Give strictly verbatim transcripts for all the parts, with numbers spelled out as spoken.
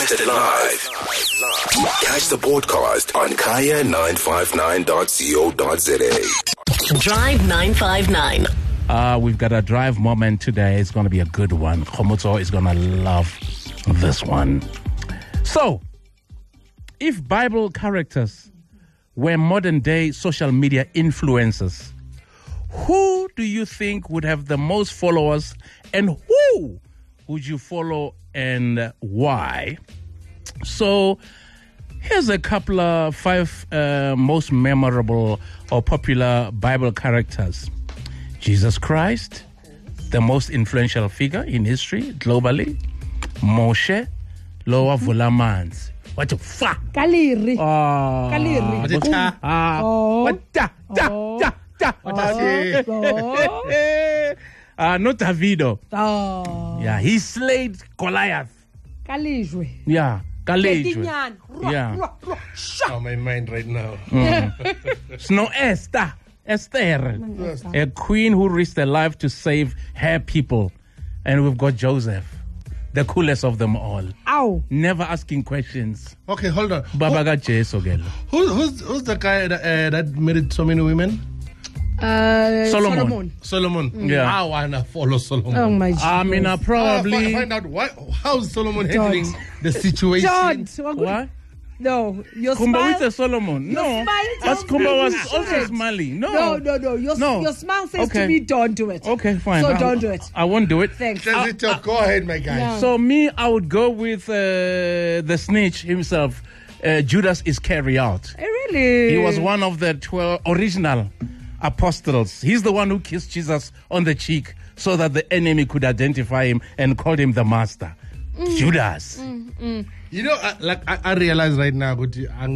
Transmitted live. Catch the podcast on kaya nine five nine dot co dot za. Drive nine five nine. Uh, we've got a drive moment today. It's going to be a good one. Khomotso is going to love this one. So, if Bible characters were modern-day social media influencers, who do you think would have the most followers, and who would you follow and why? So, here's a couple of five uh, most memorable or popular Bible characters. Jesus Christ, the most influential figure in history globally. Moshe, Loa Vulamanzi. What the fuck? Kaliri. Ah, Kaliri. Ah, Oh. what da, da, Oh. da, da. Oh. Ah, not Davido. Oh. Yeah, he slayed Goliath. Kalijwe. Yeah, Kalejwe. Ketinyana. Yeah. Ruah, ruah, shah. On my mind right now. Snow Esther. Esther. A queen who risked her life to save her people. And we've got Joseph, the coolest of them all. Ow. Never asking questions. Okay, hold on. Babaga Jesu gelo. Who, who's who's the guy that, uh, that married so many women? Uh, Solomon. Solomon. Yeah. I wanna follow Solomon. Oh my God. I mean, I Ah, probably... fi- find out why, how Solomon Don't. handling the situation. John. What? No. Your Kumba smile. with the Solomon. No. smile As tells Kumba me was you also shouldn't. smiling. No. No, no, no. Your, No. your smile says Okay. to me, don't do it. Okay, fine. So I, don't do it. I won't do it. Thanks. Does it talk? Go ahead, my guy. Yeah. So me, I would go with uh, the snitch himself, uh, Judas Iscariot. Eh, really? He was one of the twelve original apostles. He's the one who kissed Jesus on the cheek so that the enemy could identify him and called him the master. Mm. Judas. You know, I, like I, I realize right now, but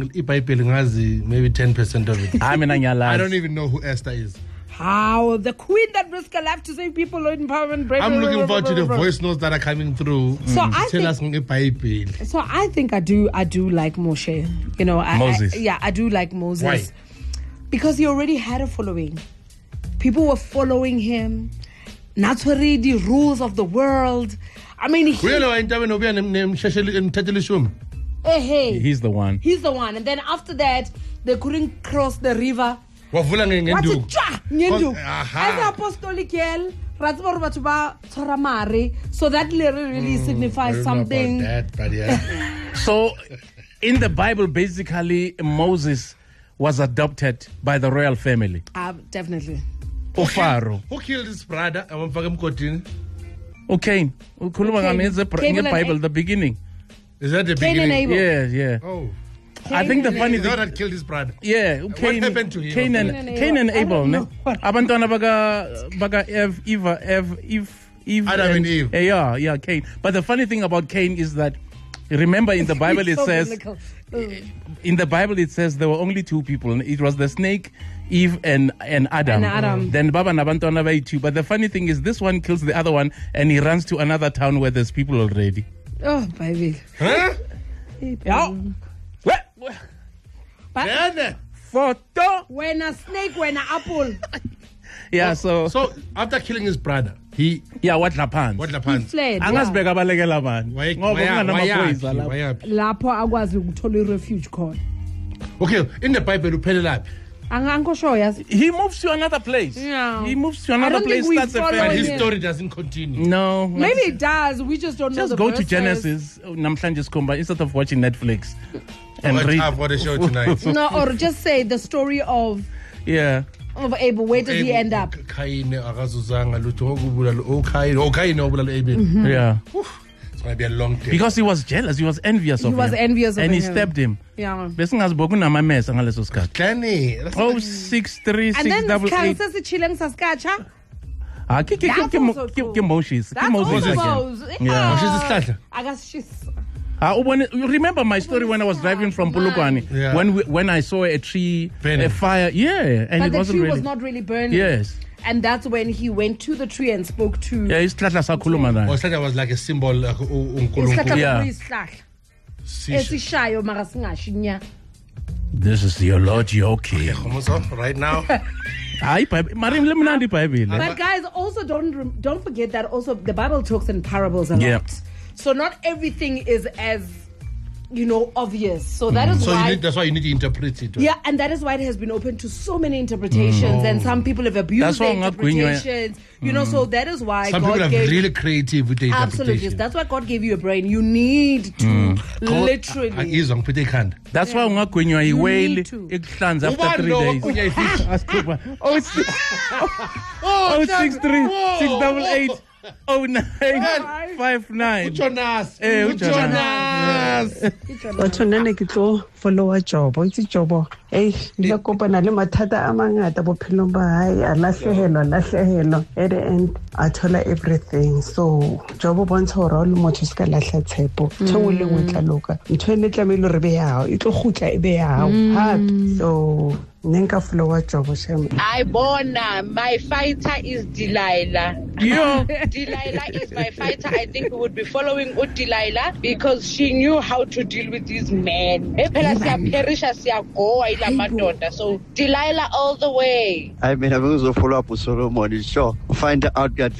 maybe ten percent of it. I mean, I don't even know who Esther is. How? The queen that risked her life to save people in empowerment. Brave, I'm brave, looking brave, forward to brave, the brave. voice notes that are coming through. So I Tell think- us ng Bible. So I think I do I do like Moshe. You know, I, Moses. I, yeah, I do like Moses. Why? Because he already had a following. People were following him. Naturally, the rules of the world. I mean, he, Uyalo wa intabe no buya nemthathele ishumi. hey, hey, He's the one. he's the one. And then after that, they couldn't cross the river. Wavula nge- What's ngenduku. it? Tshwa, ngenduku. Aha. As an apostolic girl, ra tseba hore batho ba tshwara mare. So that really, really I signifies don't know about something. that, but yeah. So in the Bible, basically, Moses was adopted by the royal family. Uh, definitely. Ufaro. Who killed his brother? Amamfaka emkotini. Okay. Ukhuluma Cain. ngami the Cain and Bible, Abel. the beginning. Is that the Cain and beginning? Abel. Yeah, yeah. Oh. I think the and funny He's the one thing... that killed his brother. Yeah, Cain, happened to him? Cain and, Cain and Cain and Abel. I Abel. don't Ne? know what- Abantwana baga baga Eve, Eva, Eve, Eve, Eve. Adam and Eve. eh, yeah, yeah, Cain. But the funny thing about Cain is that, remember in the Bible it So says, biblical. Mm. in the Bible it says there were only two people. It was the snake, Eve, and and Adam. And Adam. Then Baba nabantwana bayi two. But the funny thing is, this one kills the other one, and he runs to another town where there's people already. Oh, baby. Huh? Yeah. Where- where- Then, Photo. When a snake, when a apple, Yeah. So, so after killing his brother, he yeah. What happened? what he happened? fled. Angazibheka balekela bani. Why Ngoba kunganamaphoyisa lapho. why Lapho akwazi ukuthola i-refuge khona. Okay, in the Bible uphelelaphi? Angikho sure yazi. He moves to another place. Yeah. He moves to I another don't place. think we Starts a follow But family. his yeah. story doesn't continue. No. Maybe it does. We just don't know Just the go to verses. Genesis, Namhlanje Skhumba, instead of watching Netflix. And But read. I've got a show tonight. No, or just say the story of Yeah. of Abel. Where does he end up? Cain akazuzanga lutho ngokubulala o Cain, o Cain obulala Abel. Yeah. It's going to be a long day. Because he was jealous. He was envious He of him. was envious of And he him. stabbed him. Yeah. Besingazibo kunamamesa ngaleso sikhathi. Danny, that's Oh six three And six then double this eight. says chilling saskacha. Ah, ke ke That's ke mo also ke cool. ke Moses. Ke That's Moses also again. Moses. Yeah. Moses is Sihlahla? I guess she's. Ah, ubone- you remember my story when I was driving from Polokwane? Yeah. When we, when I saw a tree, Burning. a fire. Yeah, and But it the wasn't tree really. was not really burning. Yes. And that's when he went to the tree and spoke to. Yeah, isihlahla sakhuluma naye. Or that was like a symbol like Isihlahla uNkulunkulu. Yeah. kuyisihlahla. Sisho. Esishayo mara singashi nya. This is your Lord your King. Khomoso, right now. Hayi Bible, mari lemnandi Bible. But guys, also don't rem- don't forget that also the Bible talks in parables a Yeah. lot. So not everything is as you know, obvious. So that is So why. you need, that's why you need to interpret it. Yeah, and that is why it has been open to so many interpretations, and some people have abused That's the why I'm not going anywhere. interpretations. You know, so that is why Some God people are gave really creative with the absolutely. interpretation. That's why God gave you a brain. You need to literally. Izwa ngiphethe ikhanda. That's why ungagwinywa iwhale need to. ikuhlanza after Ubani three lo days. wagwinywa ifishi? Ask Cooper. Oh, it's oh, six three six double eight oh nine five nine. Jonas. Eh, Jonas. batho nna ne ke tlo followa jobo itse jobo ei le kopana le mathata a mangata bophelong ba hae a lahlehelwa lahlehelwa at the end a thola everything so jobo bontsha hore o le motho se ka lahla tshepo ntho le ngwe tla loka ntho e le tlamelo re be ya hao e tlo gutla e be ya hao hape so nka followa jobo shame I bona my fighter is Delilah. Yo. Delilah is my fighter. I think we would be following Delilah because she knew how to deal with these men. So Delilah all the way. I mean, I'm going to follow up with Solomon. Sure, find out that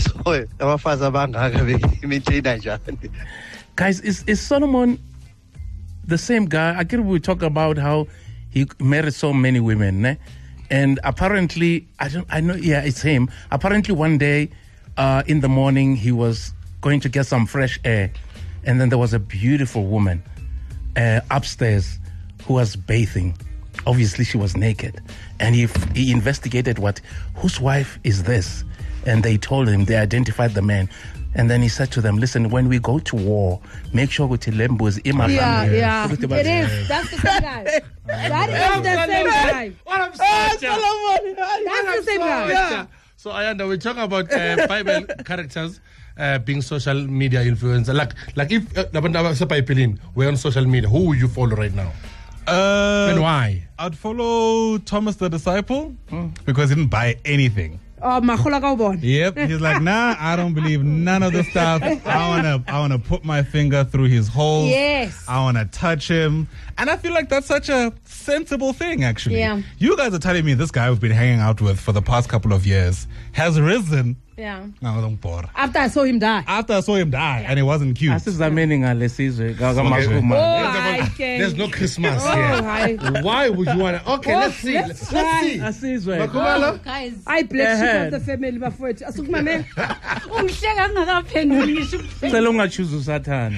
Guys, is, is Solomon the same guy? I can we talk about how he married so many women, ne? And apparently, I don't, I know, yeah, it's him. Apparently, one day uh, in the morning, he was going to get some fresh air, and then there was a beautiful woman uh, upstairs who was bathing. Obviously, she was naked, and he he investigated what whose wife is this, and they told him they identified the man. And then he said to them, listen, when we go to war, make sure we tell Lembo is in my Yeah, family. yeah. It is. That's the same guy. That is the same guy. What I'm saying. That's the same guy. Yeah. So Ayanda, we talk about uh, Bible characters uh, being social media influencer. Like, like if uh, we're on social media, who would you follow right now? Uh, And why? I'd follow Thomas the disciple because he didn't buy anything. Oh, Mahola Gaubon. Yep, he's like, nah, I don't believe none of the stuff. I wanna, I wanna put my finger through his hole. Yes. I wanna touch him, and I feel like that's such a sensible thing, actually. Yeah. You guys are telling me this guy we've been hanging out with for the past couple of years has risen. Yeah. No, don't bore. After I saw him die. After I saw him die, and it wasn't cute. Asizameni ngale sizwe kaMakhuma. Oh, I can. There's no Christmas Oh, here. hi. Why would you want to? Okay, Oh, let's see. let's Let's, try. see. Asizwe. Makhumalo? Guys, I bless you Ahead. of the family bafowethu. Asukuma man. ungihleka ngakaphenduli ngisho ukuphela. Cela ungachuza uSathane.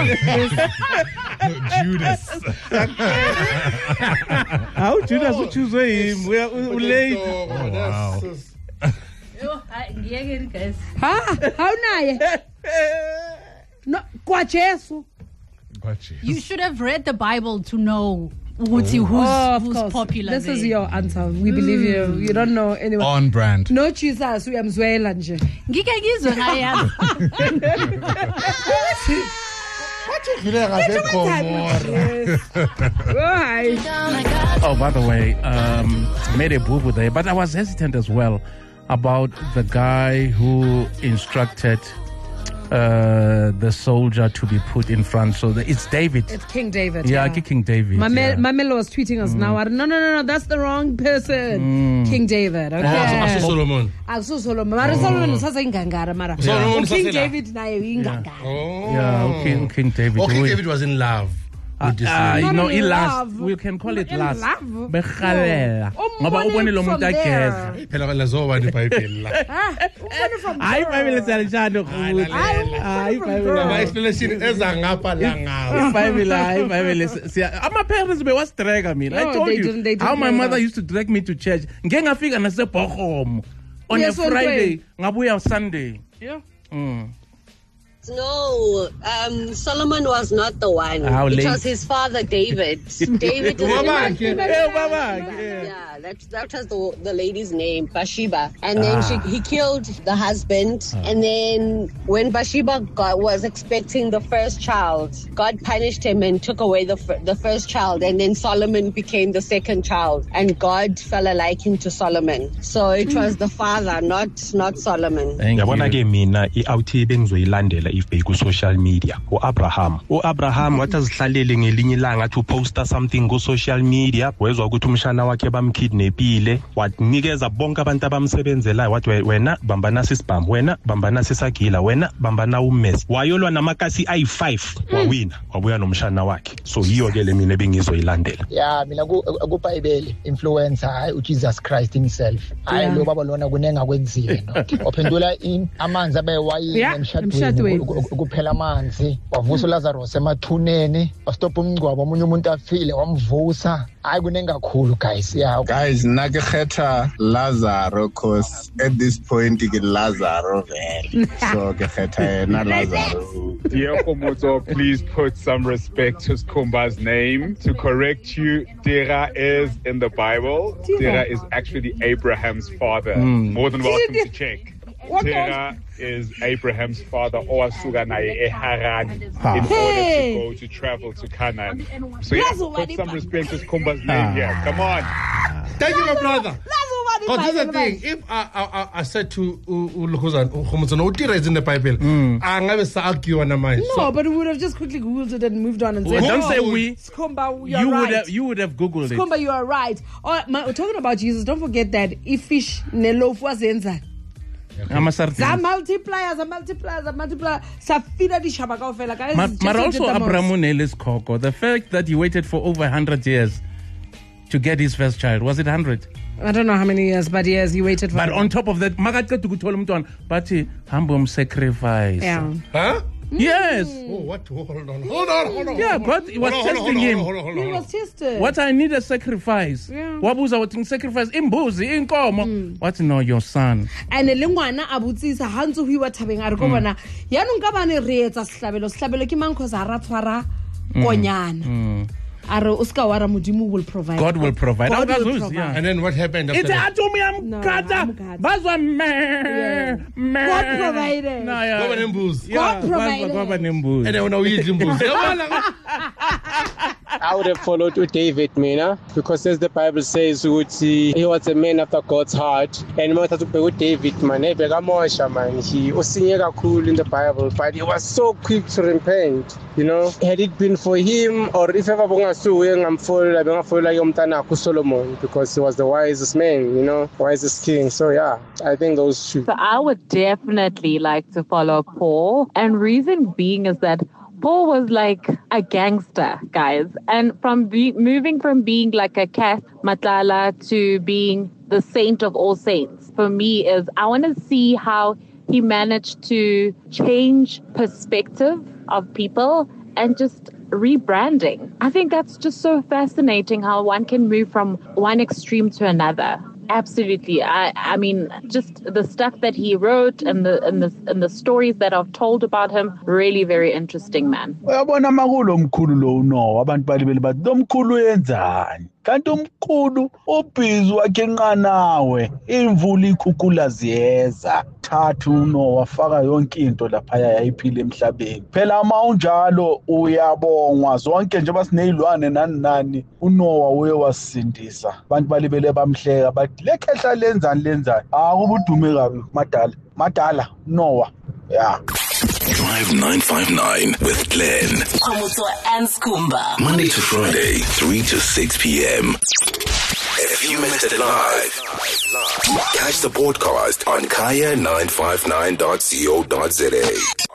Judas. How Judas uchuzwe him? We are u- late. Oh, wow. that's- Yo, hayi ngiyekeni guys. Ha, hawunaye. No, kwa Jesu. Gotcha. You should have read the Bible to know ukuthi who's, Oh, of who's course. popular This there. is your answer. We believe you. You don't know anyone. On brand. No Jesus, uyamzwela nje. Ngike ngizwe ngayazi. Yes. Oh, hi. Oh, by the way, um, made a boo-boo there, but I was hesitant as well about the guy who instructed uh, the soldier to be put in front. So the, it's David. It's King David. yeah, King David. Mamel, yeah. Mamelo was tweeting us now. No, no, no, no, that's the wrong person. King David. Okay. Oh, so- so Solomon. Akuso Solomon. Mara Solomon usasa ingangara mara. Solomon Oh, King usasela. David naye ingangara. Oh. Yeah, King, King David. Oh, King We- David was in love with this Uh, lady. you know, Not in he last. love. We can call it In last. love? Bekhalela. No. Ngoba Umbone ubone lo from muntu ageza. there. Phela kala zoba ni Bible la. Ah, umbone from Hayi there. Bible siyalishanda ukuthi. Hayi from Bible. there. My explanation eza ngapha la ngawo. Bible, hayi Bible. siya- My parents be was drag me. I No, told they you didn't- they didn't how my know mother that. used to drag me to church. Ngeke ngafika nasebhokomo on a Yes, on Friday, ngabuya Sunday. Yeah. Mm. No, um, Solomon was not the one. How it late? was his father, David. David is Mama, Eh, baba. yeah, that, that was the, the lady's name, Bathsheba. And then Ah. she, he killed the husband. And then when Bathsheba got, was expecting the first child, God punished him and took away the, fir- the first child. And then Solomon became the second child. And God fell a liking to Solomon. So it was the father, not not Solomon. Thank yabona you. ke mina i-outi bengizoyilandela if beyiku-social media u-abraham u-abraham wathi azihlalele ngelinye ilanga athi uposta something ku-social media wezwa ukuthi umshana wakhe bamkhitha wayekidnepile wanikeza bonke abantu abamsebenzelayo wathi wena bamba nasi isibhamu wena bamba nasi isagila wena bamba na ummesi wayolwa namakasi ayi five wawina wabuya nomshana wakhe so yiyo ke le mina bengizoyilandela ya mina kuBhayibheli influencer hayi uJesus Christ himself hayi lo baba lona kunenga kwenzile no ophendula amanzi abewayini emshadweni kuphela amanzi wavusa uLazarus emathuneni wastopha umngcwabo omunye umuntu afile wamvusa hayi kunenga kakhulu guys yeah guys nakhetha Lazarus cause at this point ke Lazarus vele so ke khetha yena Lazarus. Dear Khomotso, please put some respect to Skhumba's name. To correct you, Terah is in the Bible. Terah is actually Abraham's father. Mm. More than welcome to check. Terah is Abraham's father, Owasuka naye eHaran, in Hey. order to go to travel to Canaan. So yeah, put some respect to Skhumba's name here. Come on. Thank you, my brother. Because this is the thing. If I, I, I, I said to Lukhuzan, Khomotso, Terah is in the Bible, I never saw argue on the mind. No, but we would have just quickly Googled it and moved on and said, Don't oh, say we. Skhumba, you're You right. would have you would have Googled it. Skhumba, you are right. Oh, my, we're talking about Jesus. Don't forget that if fish nelofu wazenza. Za multipliers, za multipliers, za multipliers. Safina di shabaka ofela. Guys, Ma- just but look also at the most. Abraham Nelis Koko, the fact that he waited for over one hundred years to get his first child, was it one hundred? I don't know how many years, but yes, he waited for But it. on top of that, Magatka to tell him to but he humble sacrifice. Yeah. Huh? Yes. Oh, what? Hold on, hold on, hold on. Yeah, but he was Hold on, hold testing on, him. hold on, hold on, He hold on. was tested. What I need a sacrifice. Yeah. Wabuza what sacrifice imbuzi inkomo. What no your son. And le ngwana a botsisa ha ntse ho iwa thabeng a re ko bona yaanong ka bane re etsa sehlabelo sehlabelo ke mang cause a ra tshwara konyana Mm. a re o ska wara modimo will provide. God will provide. God will Awukazuzi, provide. yeah. And then what happened after It's that? atomi amkata. Bazwa me. me. God provided. No, yeah. Kwaba nembuzi. Yeah, provided. kwaba nembuzi. And then when we eat imbuzi. I would have followed with David, Mina, because as the Bible says, he, he was a man after God's heart. And I to with David, man, he man. He was cool in the Bible, but he was so quick to repent. You know, had it been for him, or if ever I'm full, I'm full like Solomon, because he was the wisest man, you know, wisest king. So yeah, I think those two. So I would definitely like to follow Paul. And reason being is that Paul was like a gangster, guys. And from be- moving from being like a cat, Matlala, to being the saint of all saints, for me is I want to see how he managed to change perspective of people and just rebranding. I think that's just so fascinating how one can move from one extreme to another. Absolutely. I, I mean, just the stuff that he wrote and the and the and the stories that I've told about him, really very interesting, man. Uyabona makulo mkhulu lo no abantu balibele bathi lo mkhulu yenzani kanti umkhulu ubhizi wakhe enqanawe imvula ikhukhula ziyeza thathu no wafaka yonke into lapha yayiphila emhlabeni phela ama unjalo uyabongwa zonke nje basinezilwane nani nani uNoah uye wasindisa abantu balibele bamhleka bathi lekhehla lenzani lenzani akubudume kabi madala madala Noah yeah. Drive nine five nine with Glenn. Khomotso and Skhumba. Monday to Friday, three to six p.m. If you missed it live, catch the podcast on kaya nine five nine dot co dot za.